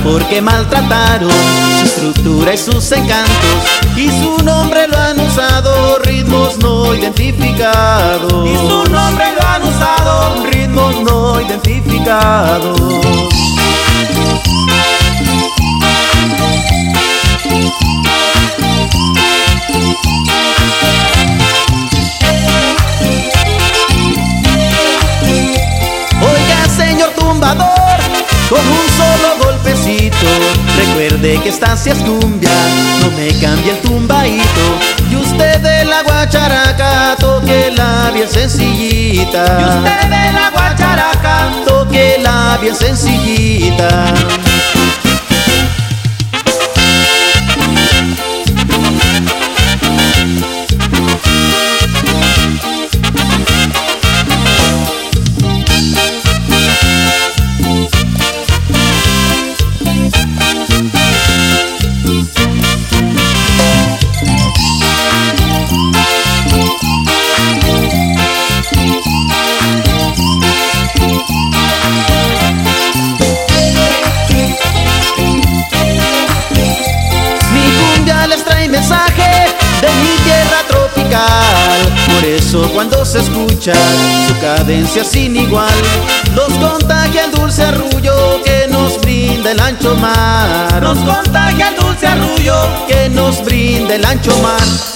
porque maltrataron su estructura y sus encantos, y su nombre lo han usado ritmos no identificados. Y su nombre lo han usado ritmos no identificados. Oiga, señor tumbador, con un solo golpecito, recuerde que esta sí es cumbia, no me cambie el tumbadito. Y usted de la guacharaca, tóquela bien sencillita. Y usted de la guacharaca, tóquela bien sencillita. Mensaje de mi tierra tropical, por eso cuando se escucha su cadencia sin igual, los contagia el dulce arrullo que nos brinda el ancho mar. Nos contagia el dulce arrullo que nos brinda el ancho mar.